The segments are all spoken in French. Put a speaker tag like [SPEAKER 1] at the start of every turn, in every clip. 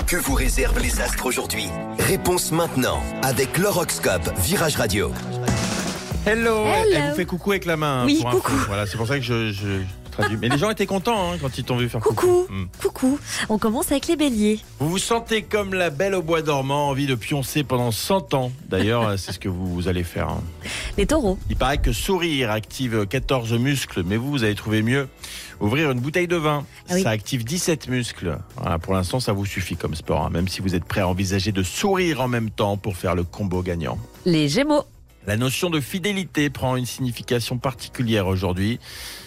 [SPEAKER 1] Que vous réservent les astres aujourd'hui? Réponse maintenant avec l'horoscope Virage Radio.
[SPEAKER 2] Hello. Elle vous fait coucou avec la main.
[SPEAKER 3] Oui,
[SPEAKER 2] pour
[SPEAKER 3] coucou.
[SPEAKER 2] info. Voilà, c'est pour ça que je traduis. Mais les gens étaient contents quand ils t'ont vu faire coucou.
[SPEAKER 3] Coucou. On commence avec les béliers.
[SPEAKER 2] Vous vous sentez comme la belle au bois dormant, envie de pioncer pendant 100 ans. D'ailleurs, c'est ce que vous allez faire.
[SPEAKER 3] Les taureaux.
[SPEAKER 2] Il paraît que sourire active 14 muscles, mais vous avez trouvé mieux. Ouvrir une bouteille de vin, ça active 17 muscles. Voilà, pour l'instant, ça vous suffit comme sport, même si vous êtes prêt à envisager de sourire en même temps pour faire le combo gagnant.
[SPEAKER 3] Les gémeaux.
[SPEAKER 2] La notion de fidélité prend une signification particulière aujourd'hui.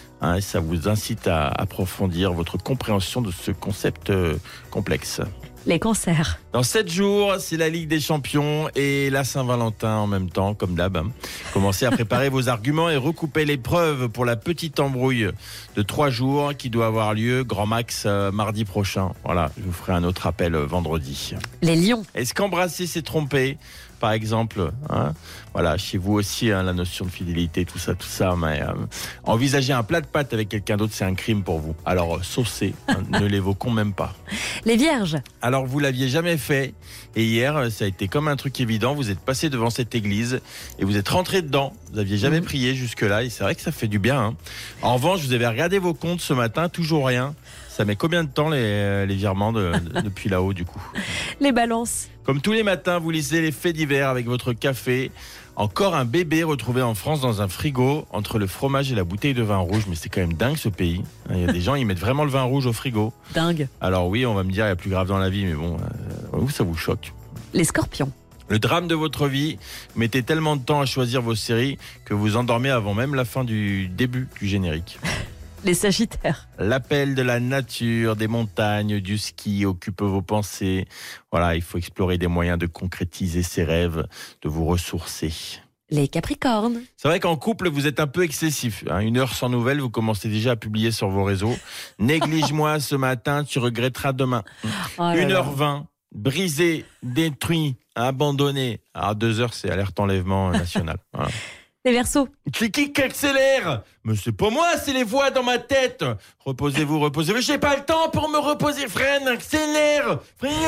[SPEAKER 2] Ça vous incite à approfondir votre compréhension de ce concept complexe.
[SPEAKER 3] Les cancers.
[SPEAKER 2] Dans 7 jours, c'est la Ligue des Champions et la Saint-Valentin en même temps, comme d'hab. Commencez à préparer vos arguments et recoupez les preuves pour la petite embrouille de 3 jours qui doit avoir lieu, grand max, mardi prochain. Voilà, je vous ferai un autre appel vendredi.
[SPEAKER 3] Les lions.
[SPEAKER 2] Est-ce qu'embrasser, c'est tromper ? Par exemple, voilà, chez vous aussi, la notion de fidélité, tout ça, mais envisager un plat de pâtes avec quelqu'un d'autre, c'est un crime pour vous. Alors, saucez, ne l'évoquons même pas.
[SPEAKER 3] Les vierges.
[SPEAKER 2] Alors, vous l'aviez jamais fait, et hier, ça a été comme un truc évident, vous êtes passé devant cette église, et vous êtes rentré dedans, vous n'aviez jamais prié jusque-là, et c'est vrai que ça fait du bien. En revanche, vous avez regardé vos comptes ce matin, toujours rien. Ça met combien de temps les virements depuis là-haut du coup?
[SPEAKER 3] Les balances.
[SPEAKER 2] Comme tous les matins, vous lisez les faits divers avec votre café. Encore un bébé retrouvé en France dans un frigo entre le fromage et la bouteille de vin rouge. Mais c'est quand même dingue ce pays. Il y a des gens, ils mettent vraiment le vin rouge au frigo.
[SPEAKER 3] Dingue.
[SPEAKER 2] Alors oui, on va me dire, il y a plus grave dans la vie, mais bon, ça vous choque.
[SPEAKER 3] Les scorpions.
[SPEAKER 2] Le drame de votre vie, vous mettez tellement de temps à choisir vos séries que vous endormez avant même la fin du début du générique.
[SPEAKER 3] Les sagittaires.
[SPEAKER 2] L'appel de la nature, des montagnes, du ski occupe vos pensées. Voilà, il faut explorer des moyens de concrétiser ses rêves, de vous ressourcer.
[SPEAKER 3] Les capricornes.
[SPEAKER 2] C'est vrai qu'en couple, vous êtes un peu excessif. 1 heure sans nouvelles, vous commencez déjà à publier sur vos réseaux. Néglige-moi ce matin, tu regretteras demain. 1h20, brisé, détruit, abandonné. Alors 2 heures, c'est alerte enlèvement national. Voilà.
[SPEAKER 3] Les Verseaux.
[SPEAKER 2] C'est qui accélère? Mais c'est pas moi, c'est les voix dans ma tête. Reposez-vous. J'ai pas le temps pour me reposer. Freine, accélère.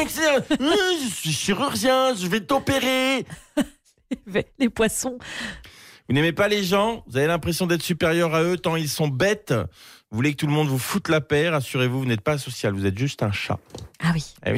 [SPEAKER 2] Je suis chirurgien, je vais t'opérer.
[SPEAKER 3] Les Poissons.
[SPEAKER 2] Vous n'aimez pas les gens? Vous avez l'impression d'être supérieur à eux tant ils sont bêtes? Vous voulez que tout le monde vous foute la paix? Rassurez-vous, vous n'êtes pas social, vous êtes juste un chat.
[SPEAKER 3] Ah oui.
[SPEAKER 2] Eh oui.